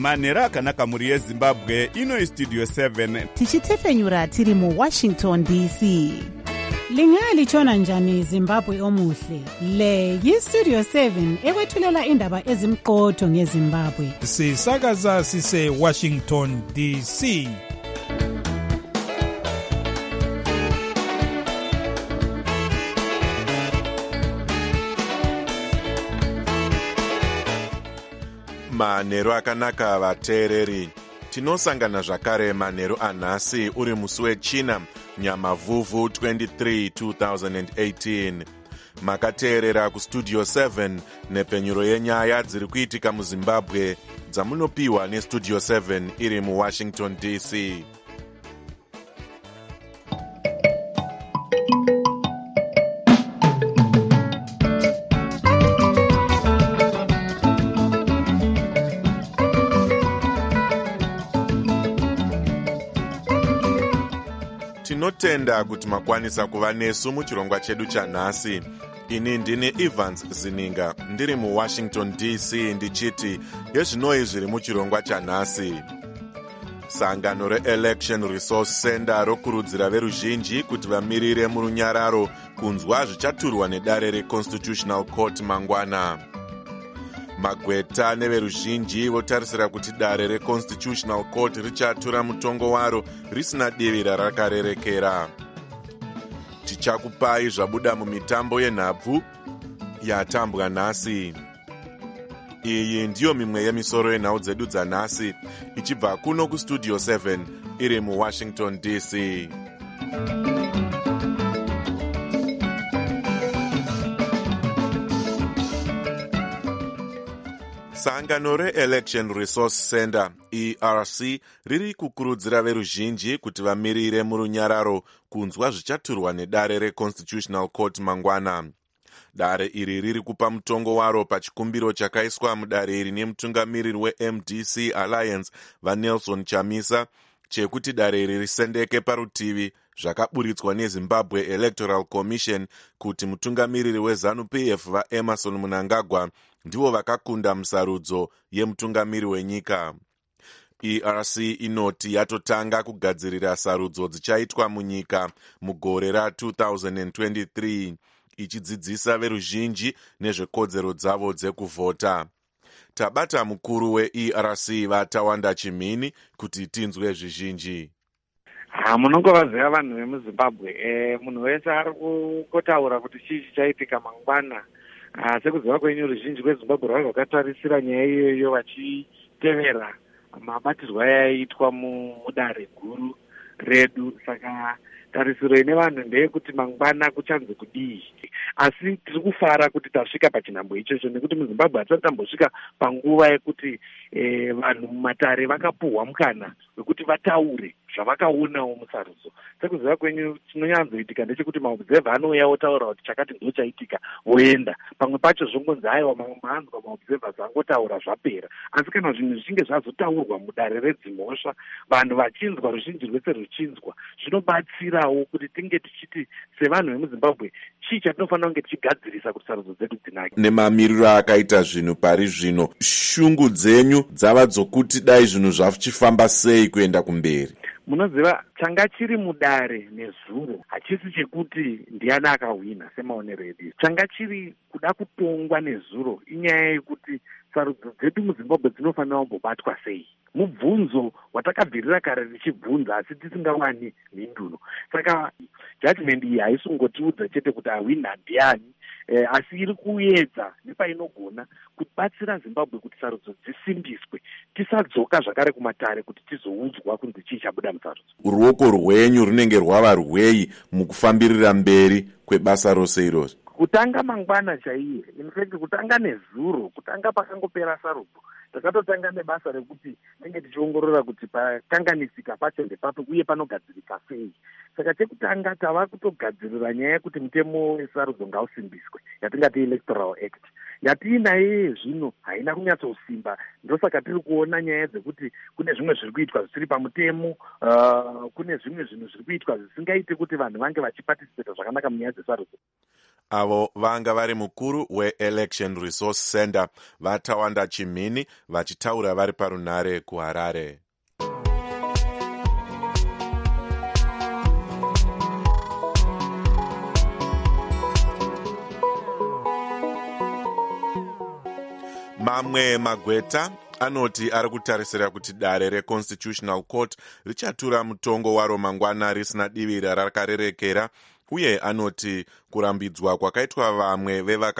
manheru akanaka mhuri yezimbabwe. Ino Studio 7 tichitefenyura tiri muWashington DC. Lingalitshona njani Zimbabwe omuhle? Le yiStudio 7 ekwethulela indaba ezimqotho ngeZimbabwe. Sisakaza sise Washington DC. Manheru akanaka vateereri. Tinosangana zvakare manheru anhasi uri musi wechina Nyamavhuvhu 23 2018. Makateerera kuStudio 7 nepenyuro yenyaya dziri kuitika muZimbabwe dzamunopiwa neStudio 7 iri muWashington DC. Tinotenda kuti makwanisa kuva nesu muchirongwa chedu chanhasi. Ini ndini Evans Zininga ndiri muWashington DC ndichiti yezvinoi zviri muchirongwa chanhasi. Sangano reElection Resource Center rokurudzira veruzhinji kuti vamirire murunyararo kunzwa zvichaturwa nedare reConstitutional Court mangwana. Magweta neveruzhinji votarisira kuti dare reConstitutional Court richatura mutongo waro risina divi rarakarerekera. Tichakupai zvabuda mumitambo yenhabvu yatambwa nhasi. Iyi ndiyo mimwe yemisoro yenhau dzedu dzanhasi ichibva kuno kuStudio 7 iri muWashington DC. Sangano reElection Resource Center ERC riri kukurudzira veruzhinji kuti vamirire murunyararo kunzwa zvichaturwa nedare reConstitutional Court mangwana. Dare iri riri kupa mutongo waro pachikumbiro chakaiswa mudare iri nemutungamiriri weMDC Alliance vaNelson Chamisa chekuti dare iri risendeke parutivi zvakaburitswa neZimbabwe Electoral Commission kuti mutungamiriri weZANU-PF vaEmerson Mnangagwa ndivo vakakunda musarudzo yemutungamiri wenyika. ERC inoti yatotanga kugadzirira sarudzo dzichaitwa munyika mugore ra2023 ichidzidzisa veruzhinji nezvekodzero dzavo dzekuvhota. Tabata mukuru weERC Vatawanda Chimini kuti tinzwe zvizhinji. Munongovaziva vanhu vemuZimbabwe, munhu wese ari kukotaura kuti chii chichaitika mangwana. Sekuziva kwenyu ruzhinji rweZimbabwe rwanga rwakatarisira nyaya iyoyo vachitevera mabatirwo aiitwa mudare guru redu. Saka tarisiro ine vanhu ndeyekuti mangwana kuchanzi kudii. Asi tiri kufara kuti tasvika pachinhambo ichocho nekuti muZimbabwe hatisati tambosvika panguva yekuti vanhu mumatare vakapuhwa mukana wekuti vataure zvavakaonawo musarudzo. Sekuziva kwenyu chinonyanzoitika ndechekuti maobserver anouya otaura kuti chakati ndo chaitika voenda. Pamwe pacho zvongonzi aiwa mamwe maanzwa maobservers angotaura zvapera. Asi kana zvinhu zvichinge zvazotaurwa mudare redzimhosva vanhu vachinzwa ruzhinji rwese ruchinzwa zvinobatsirawo kuti tinge tichiti sevanhu vemuZimbabwe chii chatinofanira kunge tichigadzirisa kuti sarudzo dzedu dzinake. Nemamiriro akaita zvinhu pari zvino, shungu dzenyu dzava dzokuti dai zvinhu zvachichifamba sei kuenda kumberi? Munoziva changa chiri mudare nezuro hachisi chekuti ndiani akahwina semaonero edu. Changa chiri kuda kutongwa nezuro inyaya yekuti sarudzo dzedu muZimbabwe dzinofanira kumbobatwa sei. Mubvunzo watakabvirira kare richibvunza asi tisingawani mhinduno. Saka judgment iyi haisungotiudza chete kuti ahwina ndiani, asi iri kuedza nepainogona kubatsira Zimbabwe kuti sarudzo dzisimbiswe, tisadzoka zvakare kumatare kuti tizoudzwa kunzi chii chabuda musarudzo. Ruoko rwenyu runenge rwava rwei mukufambirira mberi kwebasa rose irozvo? Kutanga mangwana chaiye, in fact kutanga nezuro, kutanga pakangopera sarudzo. Takatotanga nebasa rekuti tinge tichiongorora kuti pakanganisika pacho ndepapo uye panogadzirika sei. Saka chekutanga tava kutogadzirira nyaya yekuti mutemo wesarudzo ngausimbiswe, yatingati Electoral Act. Yatiinayo zvino haina kunyatsosimba, ndosaka tiri kuona nyaya dzekuti kune zvimwe zviri kuitwa zvisiri pamutemo, kune zvimwe zvinhu zviri kuitwa zvisingaiti kuti vanhu vange vachipatisipeta zvakanaka munyaya dzesarudzo. avo vanga vari mukuru weElection Resource Center vaTawanda Chimhini vachitaura vari parunhare kuHarare. Mamwe magweta anoti ari kutarisira kuti dare reConstitutional Court richatura mutongo waro mangwana risina divi rarakarerekera, uye anoti kurambidzwa kwakaitwa vamwe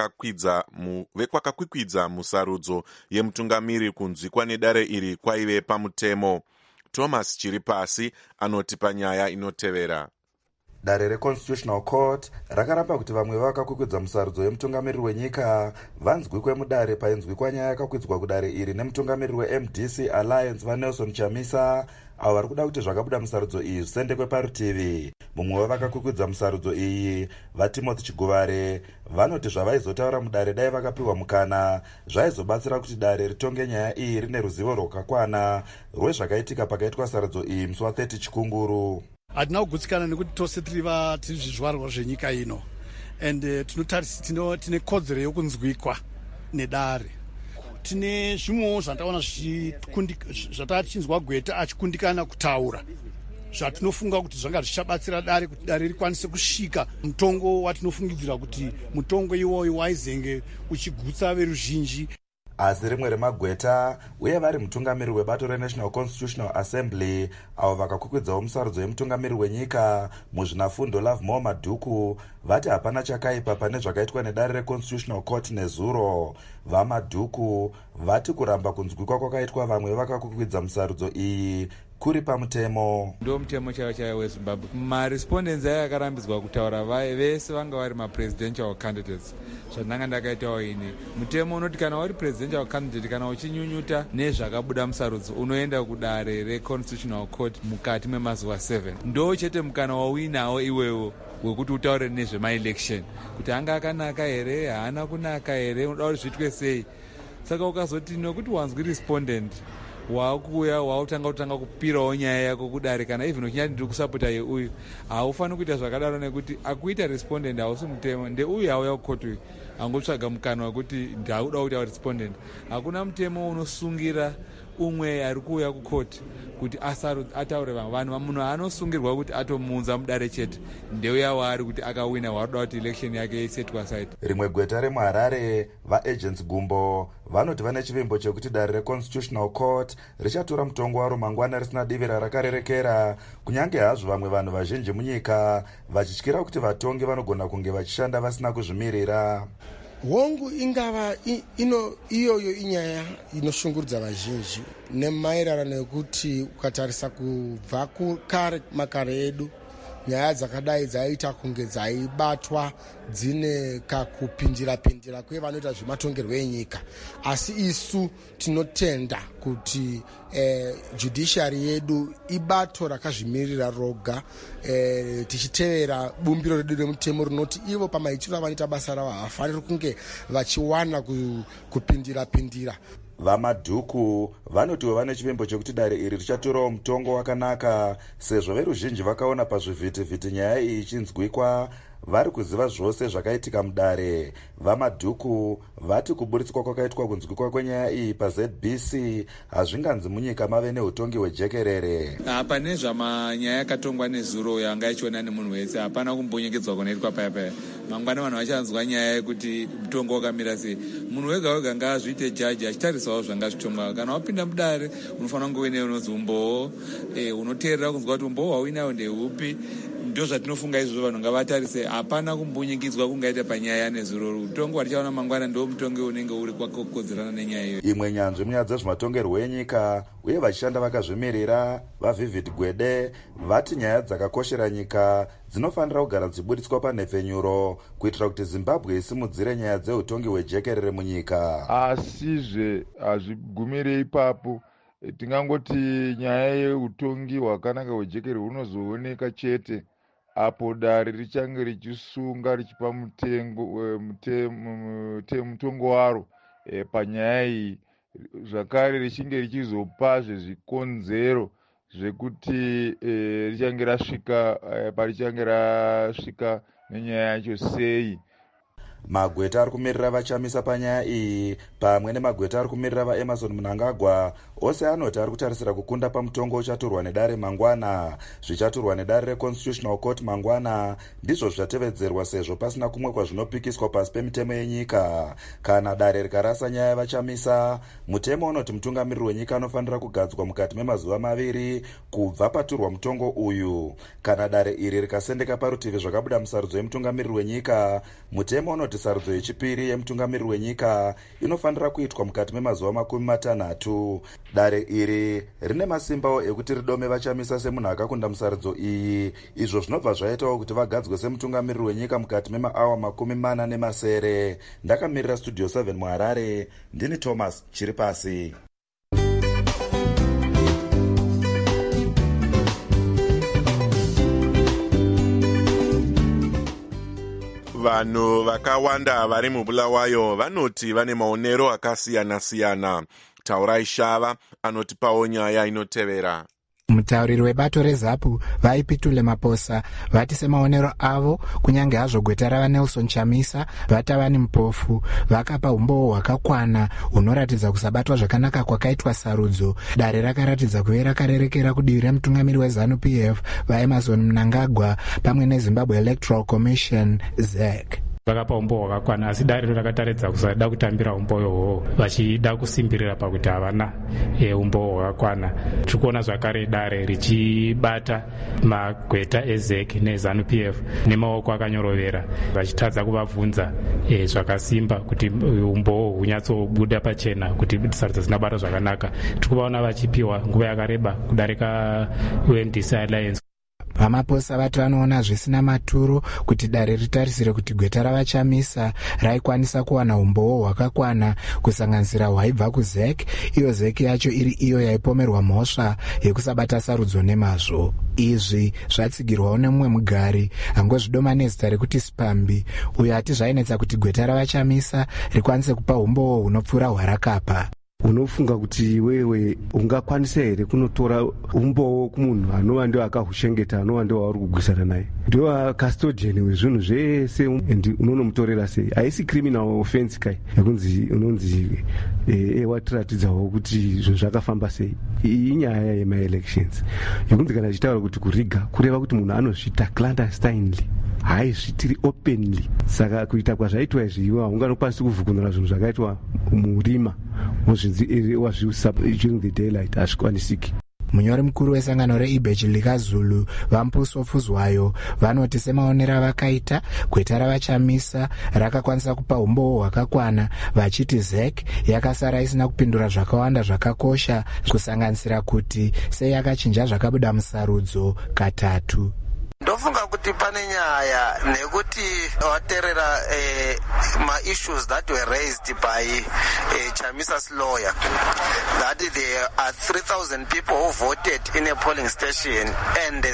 vevakakwikwidza musarudzo yemutungamiri kunzwikwa nedare iri kwaive pamutemo. Thomas Chiripasi anoti panyaya inotevera. Dare reConstitutional Court rakaramba kuti vamwe vakakwikwidza musarudzo yemutungamiriri wenyika vanzwikwe mudare painzwikwa nyaya yakakwidzwa kudare iri nemutungamiriri weMDC Alliance vaNelson Chamisa, avo vari kuda kuti zvakabuda musarudzo iyi zvisendekwe parutivi. Mumwe wavakakwikwidza musarudzo iyi vaTimothy Chiguvare vanoti zvavaizotaura mudare dai vakapiwa mukana zvaizobatsira kuti dare ritonge nyaya iyi rine ruzivo rwakakwana rwezvakaitika pakaitwa sarudzo iyi musi wa30 Chikunguru. Hatina kugutsikana nekuti tose tiri zvizvarwa zvenyika ino, and tine kodzero yokunzwikwa nedare. Tine zvimwewo zvandaona zvatichinzwa Gweta achikundikana kutaura zvatinofunga kuti zvanga zvichabatsira dare kuti dare rikwanise kusvika mutongo watinofungidzira kuti mutongo iwoyo waizenge uchigutsa veruzhinji. Asi rimwe remagweta uye vari mutungamiri webato reNational Constitutional Assembly avo vakakwikwidzawo musarudzo yemutungamiri wenyika muzvinafundo Lovemore Madhuku vati hapana chakaipa pane zvakaitwa nedare reConstitutional Court nezuro. VaMadhuku vati kuramba kunzwikwa kwakaitwa vamwe vakakwikwidza musarudzo iyi kuri pamutemo. Ndo mutemo chaiwo weZimbabwe. Marespondents aya akarambidzwa kutaura vese vanga vari mapresidential candidates. Zvandanga ndakaitawo ini. Mutemo unoti kana uri presidential candidate kana uchinyunyuta nezvakabuda musarudzo unoenda kudare reConstitutional Court mukati memazuva 7. Ndo chete mukana wawinawo iwewo wekuti utaure nezvemaelection kuti anga akanaka here, haana kunaka here, unoda kuti zviitwe sei. Saka ukazoti nokuti wanzwi respondent wakuya wautanga kupirawo nyaya yako kudare kana even uchinyati ndiri kusapota yeuyu haufaniri kuita zvakadaro nekuti akuita respondent hausi mutemo ndeuyu auya kukotu angotsvaga mukana wekuti ndauda kuti respondent. Hakuna mutemo unosungira umwe ari kuuya kukoti kuti ataure vanhu munhu anosungirwa kuti atomunza mudare chete ndeuya waari kuti akawina waroda kuti election yake isetwa side. Rimwe gweta remuHarare vaAgents Gumbo vanoti vane chivimbo chekuti dare reConstitutional Court richatura mutongo waro mangwana risina divi rarakarerekera, kunyange hazvo vamwe vanhu vazhinji munyika vachityira kuti vatongi vanogona kunge vachishanda vasina kuzvimirira. Hongu ingava iyoyo inyaya inoshungurudza vazhinji nemaererano nekuti ukatarisa kubva kukare makare edu nyaya dzakadai dzaiita kunge dzaibatwa dzine kakupindira kwevanoita zvematongerwo enyika, asi isu tinotenda kuti judiciary yedu ibato rakazvimirira roga, tichitevera bumbiro redu remutemo rinoti ivo pamaitiro avanoita basa ravo havafaniri kunge vachiwana kupindira. VaMadhuku vanotiwo vane chivimbo chekuti dare iri richaturawo mutongo wakanaka sezvo veruzhinji vakaona pazvivhitivhiti nyaya iyi ichinzwikwa vari kuziva zvose zvakaitika mudare. VaMadhuku vati kuburitswa kwakaitwa kunzwikwa kwenyaya iyi paZBC hazvinganzi munyika mave neutongi hwejekerere. Pane zvamanyaya yakatongwa nezuro yanga ichiona nemunhu wese hapana kumbonyengedzwa kunoitwa paya. Mangwana vanhu vachanzwa nyaya yekuti mutongo wakamira sei. Munhu wega wega ngaazviite jaji achitarisawo zvanga zvitongwa. Kana wapinda mudare unofanira kunge uine unonzi umbowo, unoteerera kunzwa kuti umbowo hwauinawo ndeupi. Ndo zvatinofunga izvozvo vanhu ngavatarise, hapana kumbunyikidzwa kungaita panyaya nezuro. Mutongo watichaona mangwana ndo mutongo unenge uri kwakokodzerana nenyaya iyo. Imwe nyanzvi munyaya dzezvematongerwo enyika uye vachishanda vakazvimirira vaVivid Gwede vati nyaya dzakakoshera nyika dzinofanira kugara dzichibuditswa panhepfenyuro kuitira kuti Zimbabwe isimudzire nyaya dzeutongi hwejekerere munyika. Asizve hazvigumire ipapo. Tingangoti nyaya yeutongi hwakanaka hwejekerere hunozooneka chete apo dare richange richisunga richipa mutongo waro panyaya iyi, zvakare richinge richizopazve zvikonzero zvekuti richange rasvika parichange rasvika nenyaya yacho sei. magweta ari kumirira vachamisa panyaya iyi pamwe nemagweta ari kumirira vaemarson Mnangagwa ose anoti ari kutarisira kukunda pamutongo uchaturwa nedare mangwana. Zvichaturwa nedare reconstitutional court mangwana ndizvo zvichatevedzerwa sezvo pasina kumwe kwazvinopikiswa pasi pemitemo yenyika. Kana dare rikarasa nyaya yavachamisa, mutemo unoti mutungamiriri wenyika anofanira kugadzwa mukati memazuva 2 kubva paturwa mutongo uyu. Kana dare iri rikasendeka parutivi zvakabuda musarudzo yemutungamiriri wenyika, mutemo unoti sarudzo yechipiri yemutungamiriri wenyika inofanira kuitwa mukati memazuva 60. Dare iri rine masimbawo ekuti ridome vachamisa semunhu akakunda musarudzo iyi, izvo zvinobva zvaitawo kuti vagadzwe semutungamiriri wenyika mukati memaawa 40. Ndakamirira studio 7 muHarare, ndini Thomas Chiripasi. Vanhu vakawanda vari muBulawayo vanoti vane maonero akasiyana-siyana. Taurai Shava anotipawo nyaya inotevera. Mutauriri webato reZAPU vaipitule Maposa vati semaonero avo kunyange hazvo gweta rava Nelson Chamisa vatava mupofu vakapa umbowo hwakakwana hunoratidza kusabatwa zvakanaka kwakaitwa sarudzo. Dare rakaratidza kuve rakarerekera kudivi remutungamiri weZANU-PF vaEmarson Mnangagwa pamwe neZimbabwe Electoral Commission ZEC. Vakapa umbo hwakakwana asi dare rakataridza kusada kutambira umbo ihoho vachida kusimbirira pakuti havana umbo hwakakwana. Tikuona zvakare dare richibata magweta eZEC neZANU-PF nemaoko akanyorovera vachitadza kuvabvunza zvakasimba kuti umbo hunyatsobuda pachena kuti sarudzo dzinabata zvakanaka. Tikuvaona vachipiwa nguva yakareba kudarika UNDC Alliance. Vamaposa vati vanoona zvisina maturo kuti dare ritarisire kuti gweta ravachamisa raikwanisa kuwana umbowo hwakakwana kusanganisira hwaibva kuZEC, iyo ZEC yacho iri iyo yaipomerwa mhosva yekusabata sarudzo nemazvo. Izvi zvatsigirwawo nemumwe mugari angozvidoma nezita rekuti Spambi, uyo ati zvainetsa kuti gweta ravachamisa rikwanise kupa umbowo hunopfuura hwarakapa. Unofunga kuti wewe ungakwanisa here kunotora umbowo kumunhu anova ndio akahushengeta, anova ndio wauri kugwisana naye, ndio custodian wezvinhu zvese, and unonomutorera sei? Haisi criminal offense kai yekunzi unonzi watiratidzawo kuti zvinhu zvakafamba sei. Inyaya yema-elections yekunzi kana chitaura kuti kuriga kureva kuti munhu anozvita clandestinely, haizvitiri openly. Saka kuita kwazvaitwa izvi iwe haunganokwanisi kuvhukunura zvinhu zvakaitwa murima during the daylight, hazvikwanisiki. Munyori mukuru wesangano reIbhechilika Zulu vaMpuso Fuzwayo vanoti semaonera vakaita gweta ravachamisa rakakwanisa kupa umbowo hwakakwana, vachiti ZEC yakasara isina kupindura zvakawanda zvakakosha kusanganisira kuti sei yakachinja zvakabuda musarudzo katatu. Ndofunga kuti pane nyaya nekuti waterera ma-issues that were raised by Chamisa's lawyer, that there are 3,000 people who voted in a polling station and the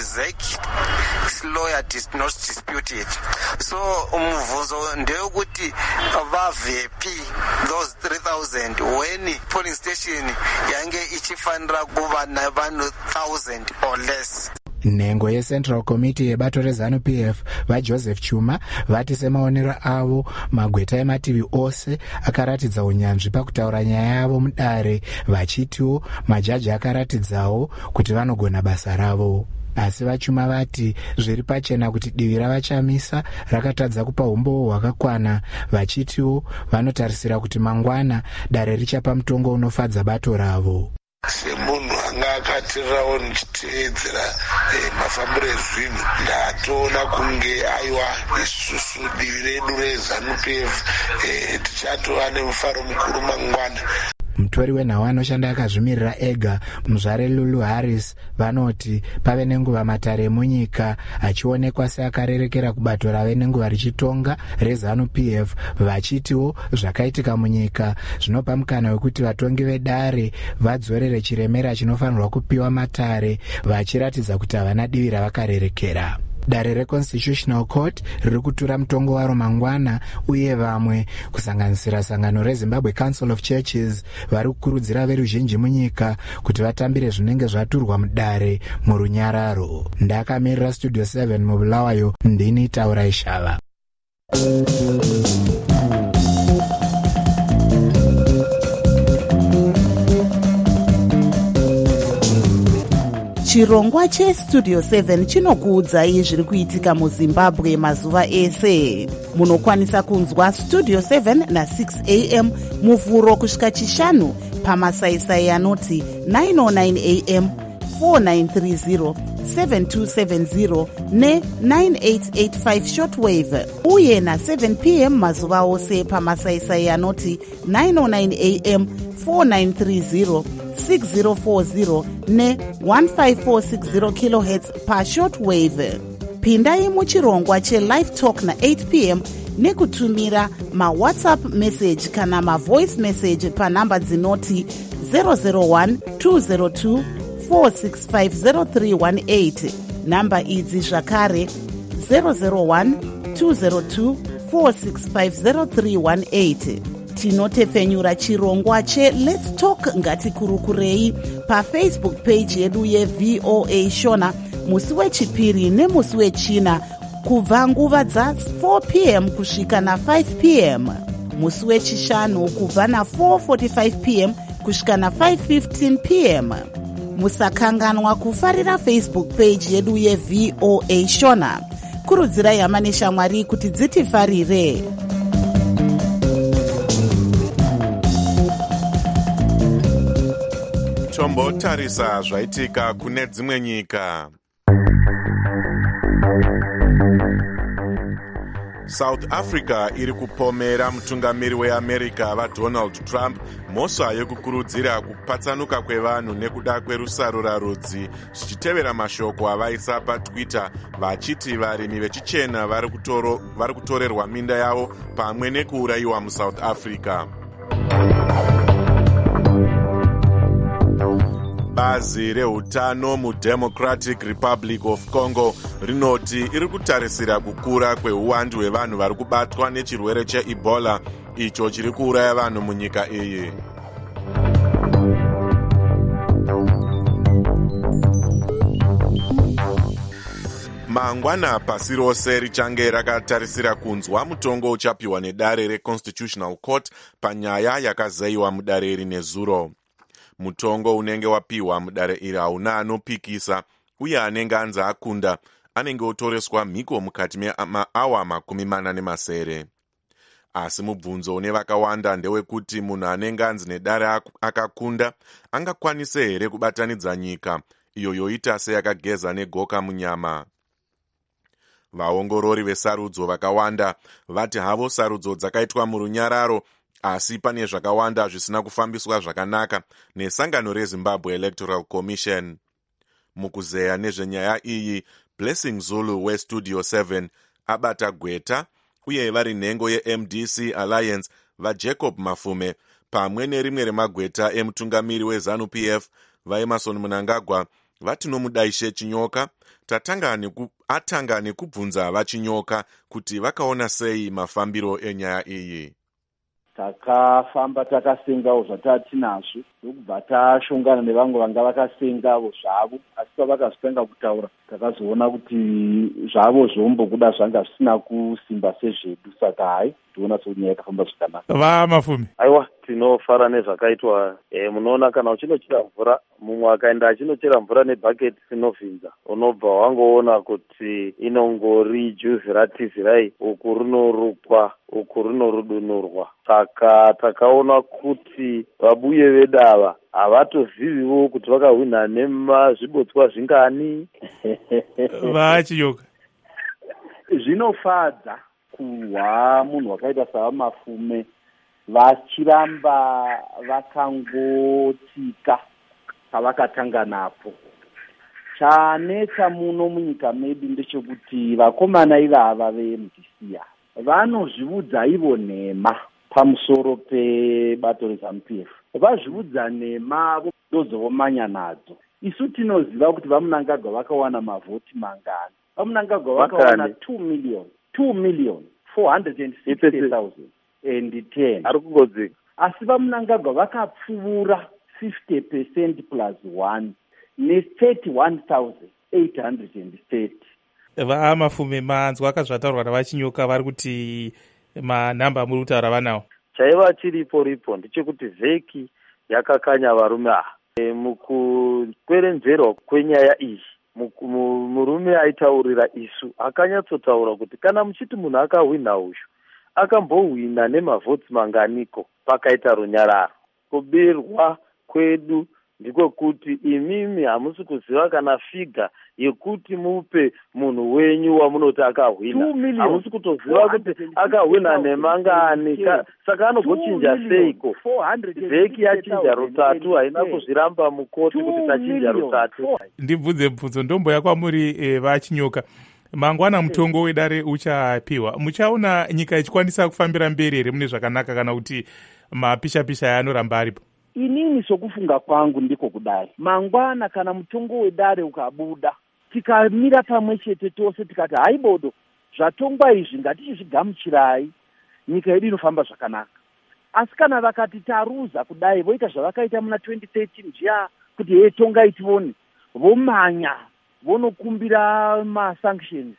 ZEC's lawyer did not dispute it. So umvuzo ndekuti vavepi those 3,000 when polling station yange ichifanira kuva navanhu 1,000 or less. Nhengo yeCentral Committee yebato reZANU-PF vaJoseph Chuma vati semaonero avo magweta emativi ose akaratidza unyanzvi pakutaura nyaya yavo mudare, vachitiwo majaji akaratidzawo kuti vanogona basa ravo. Asi vaChuma vati zviri pachena kuti divi ravachamisa rakatadza kupa umbowo hwakakwana, vachitiwo vanotarisira kuti mangwana dare richapa mutongo unofadza bato ravo. Semunhu anga akatirirawo ndichiteedzera mafambiro ezvinhu, ndatoona kunge aiwa isusu divi redu reZANU-PF tichatova nemufaro mukuru mangwana. Mutori wenhau anoshanda akazvimirira ega muzvare Lulu Harris vanoti pave nenguva matare emunyika achionekwa seakarerekera kubato rave nenguva richitonga reZANU-PF, vachitiwo zvakaitika munyika zvinopa mukana wekuti vatongi vedare vadzorere chiremera chinofanirwa kupiwa matare, vachiratidza kuti havana divi ravakarerekera. Dare reConstitutional Court riri kutura mutongo waro mangwana, uye vamwe kusanganisira sangano reZimbabwe Council of Churches vari kukurudzira veruzhinji munyika kuti vatambire zvinenge zvaturwa mudare murunyararo. Ndakamirira Studio 7 muBulawayo, ndini Taurai Shava. chirongwa chestudio 7 chinokuudzai zviri kuitika muzimbabwe mazuva ese. Munokwanisa kunzwa studio 7 na6 am muvhuro kusvika chishanu pamasaisai anoti 909 am 4930 7270 ne9885 shortwave uye na7 pm mazuva ose pamasaisai anoti 909 am 4930 6040 ne1546 kHz pashortwave. Pindai muchirongwa chelive talk na8 pm nekutumira mawhatsapp message kana mavoice message panhamba dzinoti 001 202 4650318. Namba idzi zvakare 001 202 4650318. Tinotepfenyura chirongwa cheLet's Talk ngatikurukurei pafacebook page yedu yeVOA Shona musi wechipiri nemusi wechina kubva nguva dza4 pm kusvika na5 pm, musi wechishanu kubva na4:45 pm kusvika na5:15 pm. Musakanganwa kufarira Facebook page yedu yeVOA Shona. Kurudzirai hama neshamwari kuti dzitifarire. Tombotarisa zvaitika kune dzimwe nyika. South Africa iri kupomera mutungamiri weAmerica vaDonald Trump mhosva yekukurudzira kupatsanuka kwevanhu nekuda kwerusaro rarudzi, zvichitevera mashoko avaisa paTwitter vachiti varimi vechichena vari kutorerwa minda yavo pamwe nekuurayiwa muSouth Africa. Bazi rehutano muDemocratic Republic of Congo rinoti iri kutarisira kukura kweuwandu hwevanhu vari kubatwa nechirwere cheEbola icho chiri kuuraya vanhu munyika iyi. Mangwana pasi rose richange rakatarisira kunzwa mutongo uchapiwa nedare reConstitutional Court panyaya yakazayiwa mudare iri nezuro. Mutongo unenge wapiwa mudare iri hauna anopikisa uye anenge anzi akunda anenge otoreswa mhiko mukati meawa 40. Asi mubvunzo une vakawanda ndewekuti munhu anenge anzi nedare akakunda angakwanise here kubatanidza nyika iyo yoita seyakageza negoka munyama. Vaongorori vesarudzo vakawanda vati havo sarudzo dzakaitwa murunyararo, asi pane zvakawanda zvisina kufambiswa zvakanaka nesangano reZimbabwe Electoral Commission. Mukuzeya nezvenyaya iyi, Blessing Zulu weStudio 7 abata gweta uye vari nhengo yeMDC Alliance vaJacob Mafume pamwe nerimwe remagweta emutungamiri weZANU-PF vaEmerson Mnangagwa vati nomudaishe Chinyoka atanga nekubvunza vaChinyoka kuti vakaona sei mafambiro enyaya iyi. Takafamba takasengawo zvatatinazvo ndokubva tashongana nevamwe vanga vakasengawo zvavo, asi pavakazotanga kutaura takazoona kuti zvavo zvombokuda zvanga zvisina kusimba sezvedu, saka hai tiona sekuti nyaya yakafamba zvakanaka. Vamafumi aiwa, tinofara nezvakaitwa. Munoona kana uchinochera mvura, mumwe akaenda achinochera mvura nebhaketi rinovhinza, unobva wangoona kuti inongori juzi ratizirai, uku rinorukwa uku rinorudunurwa. Saka takaona kuti vabuye vedava havatoziviwo kuti vakahwina nemazvibotswa zvingani. Vachiyoka zvinofadza kuhwa munhu wakaita saVaMafume vachiramba vakangotika pavakatanga napo. Chanetsa muno munyika medu ndechekuti vakomana ivava veMDC vanozviudza ivo nhema pamusoro pebato reZANU-PF. Vazviudza nhema ndozovomanya nadzo. Isu tinoziva kuti vaMnangagwa vakawana mavhoti mangani. vaMnangagwa vakawana 2,460,010. Ari kugodzika. Asi vaMnangagwa vakapfuura 50% plus 1 ne 31,830. Mafume manzwa akazvataurwa navachinyoka vari kuti manhamba muri kutaura vanawo chaiva chiripo ndechekuti vheki yakakanya varume ava mukukwerenzerwa kwenyaya iyi. Murume aitaurira isu akanyatsotaura kuti kana muchiti munhu akahwina uyu akambohwina nemavhotsi manganiko pakaita runyararo. Kubirwa kwedu ndikokuti imimi hamusi kuziva kana figa yekuti mupe munhu wenyu wamunoti akahwina. Hamusi kutoziva kuti akahwina nemangani. Saka anogochinja seiko? Vheki yachinja rutatu, haina kuzviramba mukoti kuti tachinja rutatu. Ndibvunze bvunzo ndomboya kwamuri vachinyoka. Mangwana mutongo wedare uchapiwa. Muchaona nyika ichikwanisa kufambira mberi here mune zvakanaka kana kuti mapisha-pisha yanoramba aripo? Inini sokufunga kwangu ndiko kudai. Mangwana kana mutongo wedare ukabuda, tikamira pamwe chete tose tikati haibodo zvatongwa izvi ngatichizvigamuchirai, nyika yedu inofamba zvakanaka. Asi kana vakati taruza kudai voita zvavakaita muna 2013 zviya kuti tongai tione, vomanya vonokumbira masanctions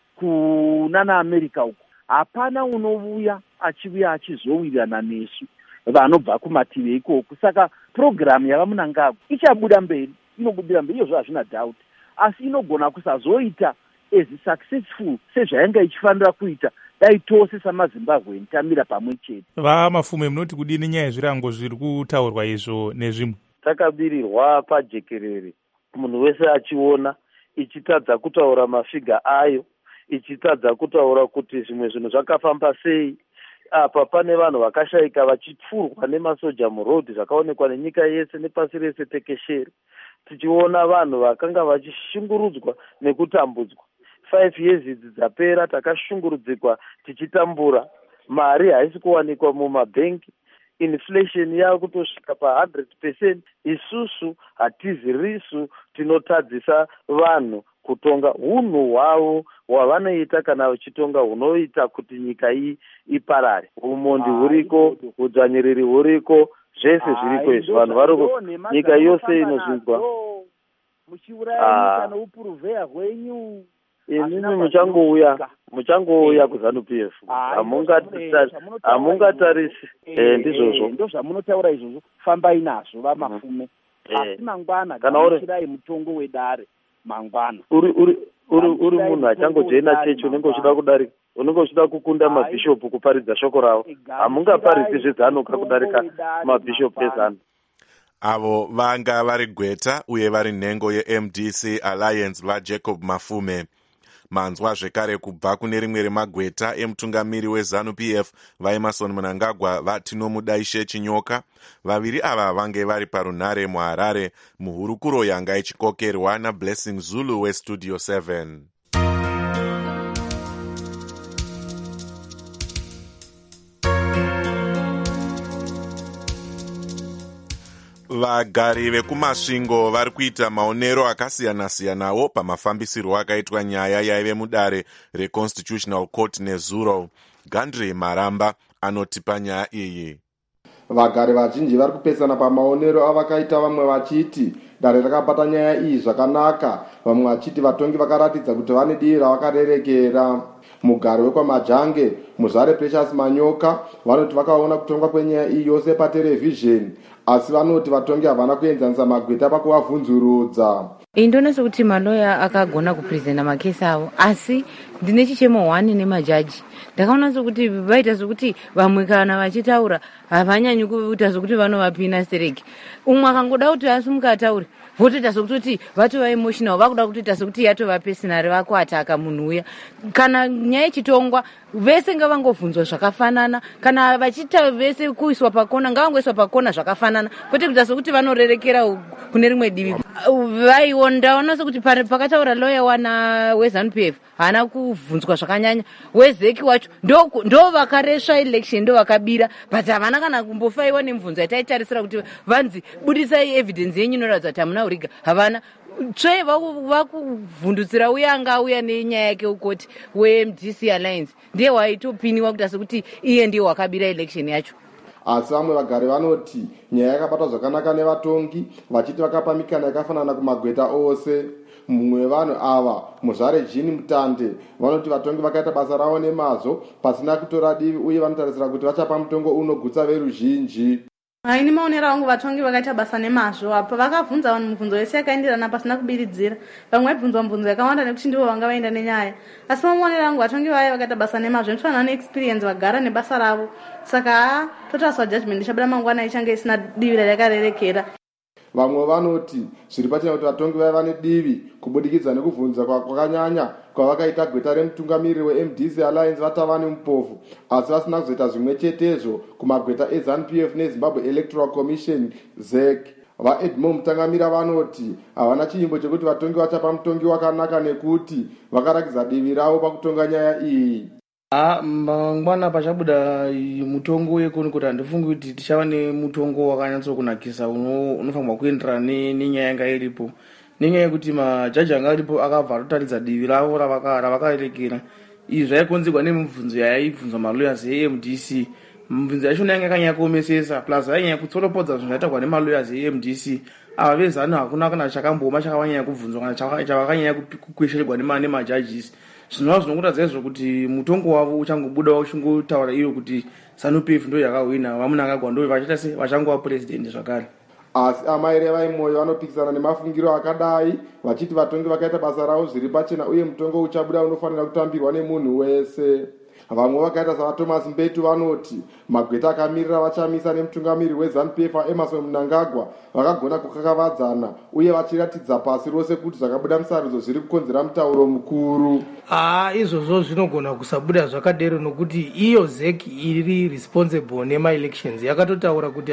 kunana America uko, hapana unovuya achivuya achizowirirana nesu vanobva kumativi ikoko. Saka programu yavamunangagwa ichabuda mberi, inobudira mberi, izvo hazvina doubt, asi inogona kusazoita as successful sezvainga ichifanira kuita dai tose samazimbabwe tamira pamwe chete. Mafume munoti kudini nyaya yezvirango zviri kutaurwa izvo nezvimwe? Takabirirwa pajekerere, munhu wese achiona ichitadza kutaura mafiga ayo, ichitadza kutaura kuti zvimwe zvinhu zvakafamba sei. Apa pane vanhu vakashayika vachipfurwa nemasoja murodhi, zvakaonekwa nenyika yese nepasi rese tekeshere. Tichiona vanhu vakanga vachishungurudzwa nekutambudzwa. 5 years idzi dzapera takashungurudzikwa tichitambura. Mari haisi kuwanikwa mumabhengi. Inflation yakutosvika pa100%. Isusu hatizi risu tinotadzisa vanhu kutonga unhu hwavo hwavanoita kana vachitonga hunoita kuti nyika iyi iparare. Umondi huriko, udzvanyiriri huriko, zvese zviriko izvi. Vanhu variko, nyika yose inozvigwa. Muchiuraya nyika noupuruvheya hwenyu. Imimi muchangouya kuZANU-PF. Hamungatarisi. Ndizvozvo. Ndo zvamunotaura izvozvo, fambai nazvo vamafume. Asi mangwana gamuchirai mutongo wedare mangwana. Uri munhu achangojoina chechi unenge uchida kukunda mabhishopu kuparidza shoko ravo. Hamungaparidzi zveZANU kudarika mabhishopu eZANU. Avo vanga vari Gweta uye vari nhengo yeMDC Alliance vaJacob Mafume. Manzwa zvekare kubva kune rimwe remagweta emutungamiri weZANU-PF vaEmerson Mnangagwa vaTinomudaishe Chinyoka. Vaviri ava vange vari parunhare muHarare muhurukuro yanga ichikokerwa naBlessing Zulu weStudio 7. Vagari vekumasvingo vari kuita maonero akasiyana-siyanawo pamafambisirwo akaitwa nyaya yaive mudare reConstitutional Court nezuro. Gandri Maramba anoti panyaya iyi. Vagari vazhinji vari kupesana pamaonero avakaita, vamwe vachiti dare rakabata nyaya iyi zvakanaka, vamwe vachiti vatongi vakaratidza kuti vane dii ravakarerekera. Mugari wekwamajange Muzvare Precious Manyoka vanoti vakaona kutongwa kwenyaya iyi yose paterevhizheni, asi vanoti vatongi havana kuenzanisa magweta pakuvavhunzurudza. Indona sokuti maloya akagona kuprezenta makesi avo, asi ndine chichemo 1 nemajaji. Ndakaona sokuti vaita sokuti vamwe kana vachitaura havanyanyi kuita sokuti vanovapina sereki. Umwe akangoda kuti asumuka ataure, votoita sokuti vatova emotional, vakuda kutoita sokuti yatova personal, vakuataka munhu uya. Kana nyaya ichitongwa vese ngavangovhunzwa zvakafanana, kana vachita vese kuiswa pakona ngavangoiswa pakona zvakafanana, kwete kuita sokuti vanorerekera kune rimwe divi. Ndaona sokuti pakataura lawyer wana weZANU-PF haana kuvhunzwa zvakanyanya. Wezeki wacho ndo vakaresva election, ndo vakabira, but havana kana kumbofaiwa nemubvunzo yataitarisira kuti vanzi budisai evidence yenyu inoratidza kuti hamuna uriga. Havana tsve vakuvhundutsira uya anga auya nenyaya yake ukoti weMDC Alliance ndiye waitopiniwa kuita sokuti iye ndiye wakabira election yacho. asi vamwe vagari vanoti nyaya yakabatwa zvakanaka nevatongi, vachiti vakapa mikana yakafanana kumagweta ose. Mumwe wevanhu ava, muzvare Jean Mutande, vanoti vatongi vakaita basa ravo nemazvo pasina kutora divi uye vanotarisira kuti vachapa mutongo unogutsa veruzhinji. Haini maonero angu vatongi vakaita basa nemazvo apa vakabvunza vanhu mibvunzo yese yakaenderana pasina kubiridzira. Vamwe vaibvunzwa mibvunzo yakawanda nekuti ndivo vanga vaenda nenyaya. Asi maonero angu vatongi vaya vakaita basa nemazvo nekuti vane experience vagara nebasa ravo. Saka totaswa judgment ichabuda mangwana ichange isina divi rayakarerekera. Vamwe vanoti zviri pachena kuti vatongi vaya vane divi kubudikidza nekubvunza kwakanyanya kwavakaita gweta remutungamiriri weMDC Alliance vatava nemupofu, asi vasina kuzoita zvimwe chetezvo kumagweta eZANU-PF neZimbabwe Electoral Commission ZEC. VaEdmond Mutangamira vanoti havana chiyimbo chekuti vatongi vachapa mutongi wakanaka nekuti vakarakidza divi ravo pakutonga nyaya iyi. Mangwana pachabuda mutongo wekuni kuti handifungi kuti tichava nemutongo wakanyatsokunakisa unofanirwa kuenderana nenyaya yanga iripo, nenyaya yekuti majaji anga aripo akabva atotaridza divi ravo ravakarerekera. Izvi zvaikonzerwa nemibvunzo yaibvunzwa malawyers eMDC. Mibvunzo yacho yanga yakanyanya kuomesesa, plus vainyanya kutsoropodza zvinhu zvaiitwa nemalawyers eMDC. Ava vezano hakuna kana chakamboma chakavanyanya kubvunzwa kana chavakanyanya kukwesherwa nemajajisi. Zvinova zvinokutaridza izvo kuti mutongo wavo uchangobuda uchingotaura iyo kuti ZANU-PF ndo yakahwina, vamunangagwa ndo vachaita se vachangova president zvakare. Asi amaire vaimwoyo vanopikisana nemafungiro akadai, vachiti vatongi vakaita basa ravo zviri pachena uye mutongo uchabuda unofanira kutambirwa nemunhu wese. Vamwe vakaita savaThomas Mbetu vanoti magweta akamirira vachamisa nemutungamiriri weZANU-PF Emerson Mnangagwa vakagona kukakavadzana uye vachiratidza pasi rose kuti zvakabuda musarudzo zviri kukonzera mutauro mukuru. Izvozvo zvinogona kusabuda zvakadero nokuti iyo ZEC iri responsible nema-elections yakatotaura kuti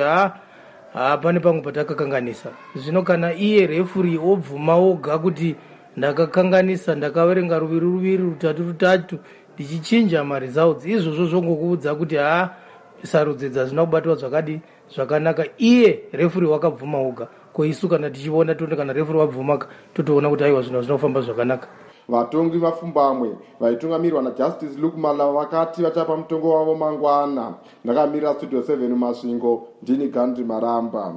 pane pamwe patakakanganisa. Zvino kana iye refuri obvuma oga kuti ndakakanganisa, ndakaverenga ruviri rutatu ndichichinja maresults, izvozvo zvongokuudza kuti sarudzo dzazvina kubatwa zvakanaka. Iye refuri wakabvuma oga, ko isu kana tichiona toona kana refuri wabvumaka totoona kuti aiwa zvinhu zvinofamba zvakanaka. Vatongi vapfumbamwe vaitungamirwa naJustice Luke Malava vakati vachapa mutongo wavo mangwana. Ndakamirira Studio 7 Masvingo, ndini Gandhi Maramba.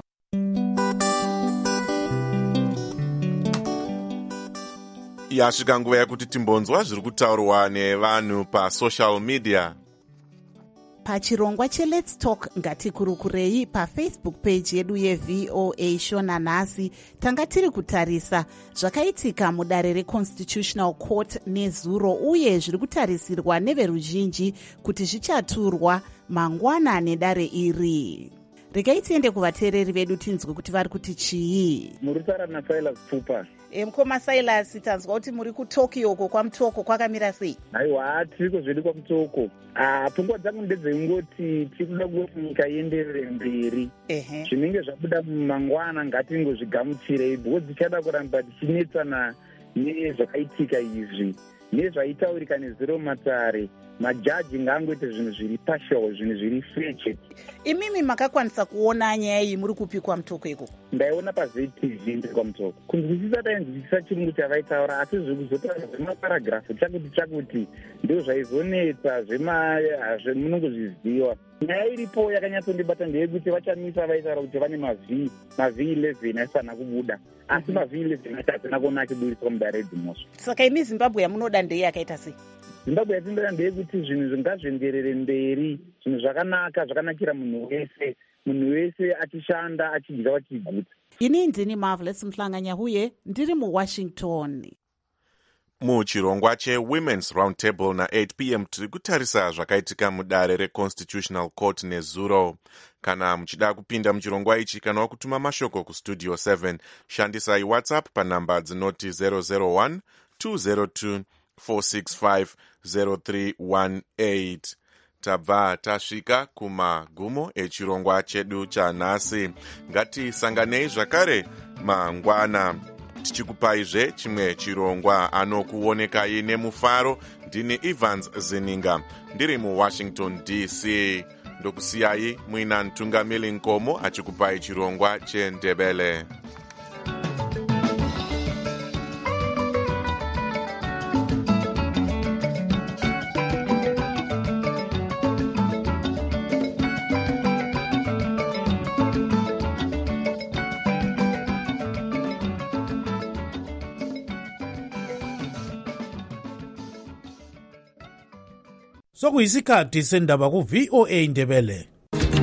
Yasvika nguva yekuti timbonzwa zviri kutaurwa nevanhu pasocial media. Pachirongwa cheLet's Talk ngatikurukurei paFacebook page yedu yeVOA Shona nhasi tanga tiri kutarisa zvakaitika mudare reConstitutional Court nezuro uye zviri kutarisirwa neveruzhinji kuti zvichaturwa mangwana nedare iri. Regai tiende kuvateereri vedu tinzwe kuti vari kuti chii. Muri kutaura naSilas Pfupa. Mukoma Silas, tanzwa kuti muri kuTokyo uko kwaMutoko kwakamira sei? Aiwa, tiriko zvedu kwaMutoko. Pfungwa dzangu ndedzengoti tikuda kuti nyika ienderere mberi. Zvinenge zvabuda mumangwana ngatingozvigamuchirei, because tichada kuramba tichinetsana nezvakaitika izvi, nezvaitaurika nezero matare. Majaji ngaangoite zvinhu zviri partial, zvinhu zviri fetched. Imimi makakwanisa kuona nyaya iyi muri kupi kwaMutoko ikoko? Ndaiona paZTV ndiri kwaMutoko. Kunzwisisa tainzwisisa chirungu chavaitaura, asi zviri kuzotaura zvemaparagrafu chakuti ndo zvaizonetsa zvemunongozviziva. Nyaya iripo yakanyatsondibata ndeyekuti vachamisa vaitaura kuti vane mavhi 11 aisana kubuda, asi mavhi 11 asina kuona achiburiswa mudare dzimosva. Saka imi Zimbabwe yamunoda ndei yakaita sei? Zimbabwe yatinoda ndeyekuti zvinhu ngazvienderere mberi, zvinhu zvakanaka zvakanakira munhu wese achishanda achidya vachigutsa. Ini ndini Marvelous Mhlanganya huye ndiri muWashington. Muchirongwa cheWomen's Roundtable na8 p.m. tiri kutarisa zvakaitika mudare reConstitutional Court nezuro. Kana muchida kupinda muchirongwa ichi kana wakutuma mashoko kustudio 7, shandisai WhatsApp panhamba dzinoti 001 202 465-0318. Tabva tasvika kumagumo echirongwa chedu chanhasi. Ngatisanganei zvakare mangwana tichikupaizve chimwe chirongwa. Anokuonekai nemufaro ndini Evans Zininga ndiri muWashington DC. Ndokusiyai muina Ntungamili Nkomo achikupai chirongwa cheNdebele. sokuyisikhathi sendaba ku-VOA Ndebele.